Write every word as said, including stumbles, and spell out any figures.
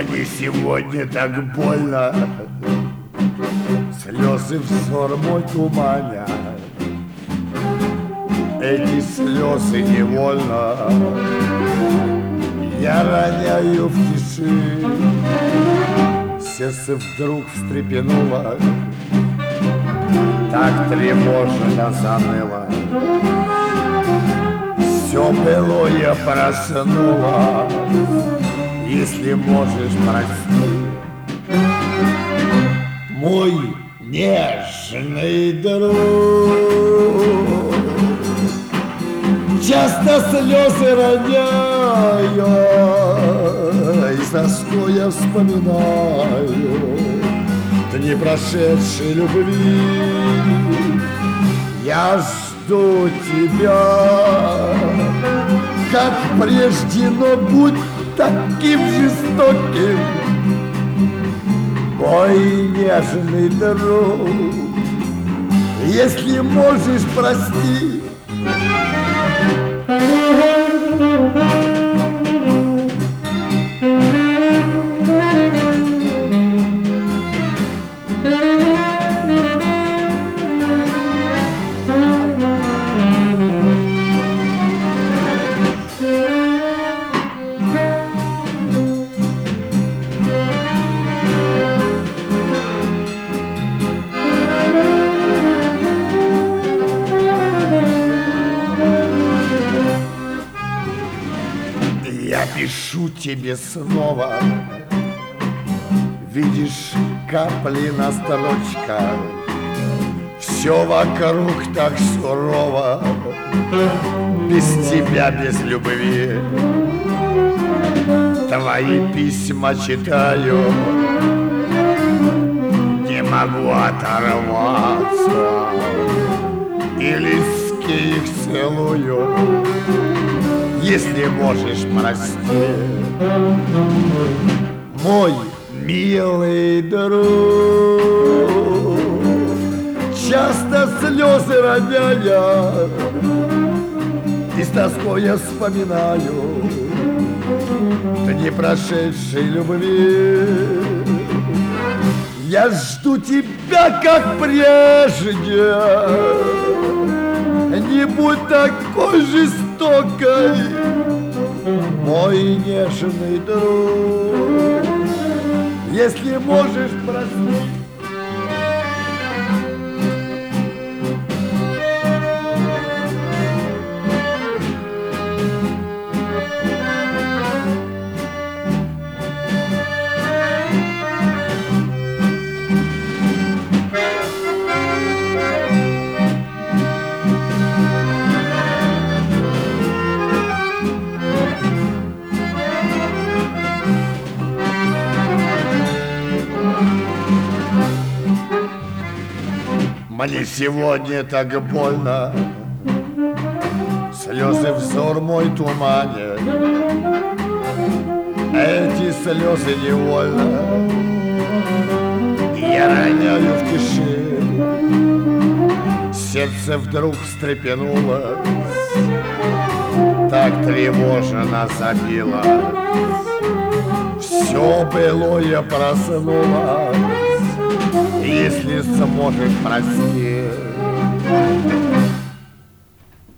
Мне сегодня так больно, слезы взор мой туманят. Эти слезы невольно я роняю в тиши. Сердце вдруг встрепенуло, так тревожно заныло. Все былое проснуло, если можешь, прости. Мой нежный друг, часто слезы роняю, и с тоской я вспоминаю дни прошедшей любви. Я жду тебя, как прежде, но будь таким жестоким, мой нежный друг. Если можешь, прости. Я пишу тебе снова, видишь капли на строчках, все вокруг так сурово, без тебя, без любви. Твои письма читаю, не могу оторваться, и листки их целую. Если можешь, прости. Мой милый друг, часто слезы роняя, и с тоской я вспоминаю дни прошедшей любви. Я жду тебя, как прежде, не будь такой жестокой, мой нежный друг. Если можешь, прости. Мне сегодня так больно, слезы взор мой туманят. Эти слезы невольно я роняю в тиши. Сердце вдруг встрепенулось, так тревожно забило. Все былое проснулось, если сможешь, прости.